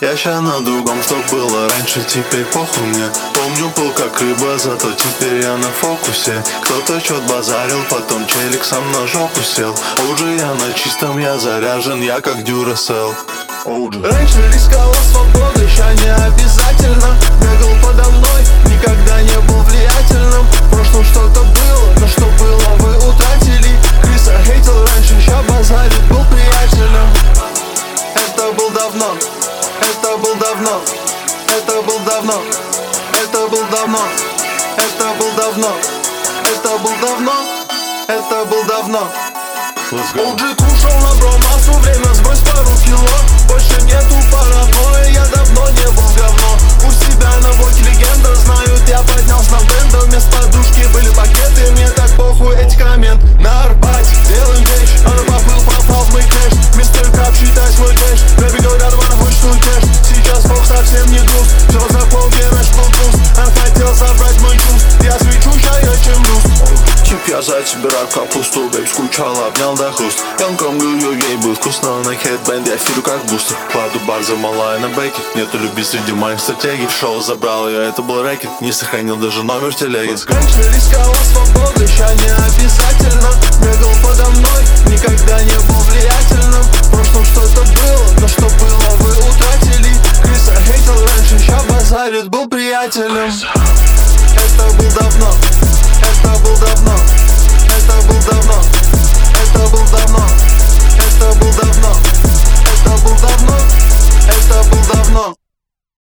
Я ща на другом, что было раньше, теперь похуй мне. Помню, был как рыба, зато теперь я на фокусе. Кто-то чё-то базарил, потом челик сам на жопу сел. Уже я на чистом, я заряжен, я как Duracell. Раньше рисковал свободой, ща не обязательно. Бегал подо мной, никогда не был влиятельным. В прошлом что-то было, но что было вы утратили. Криса хейтил раньше, ща базарит, был приятелем. Это был давно, это был давно, это был давно, это был давно, это был давно, это был давно, это был давно. OG кушал на бромасу, время сбрось пару кило. Больше нету паранойи, я давно не был говно. У себя на боке легенда, знают, я поднялся на бендо. Вместо подушки были пакеты, мне так похуй эти комменты. На Арбате делаем вещь, а на поплыл, попал в мой кэш. Мистер Краб, считай свой кэш. Рэпи говорят, ван хоть что кэш. Сейчас бог совсем не груз, все за полки, рэш был пуст. Он хотел забрать мой чувств, я свечу, ща я чем люст. Тип, я за собираю капусту, бэйб скучала, обнял до хруст. Янком говорю, ей будет вкусно, на хедбенд я фирю как бустер. Кладу бар за малая на бэке, нету любви среди моих стратегий. Шоу забрал ее, это был рэкет, не сохранил даже номер телеги. Раньше рисковал свободой, ща не обязательно. Бегал подо мной, никогда не был влиятельным. В прошлом что-то было, но что было вы утратили. Криса хейтил раньше, ща базарит, был приятелем. Это был давно, это был давно, это был давно, это был давно.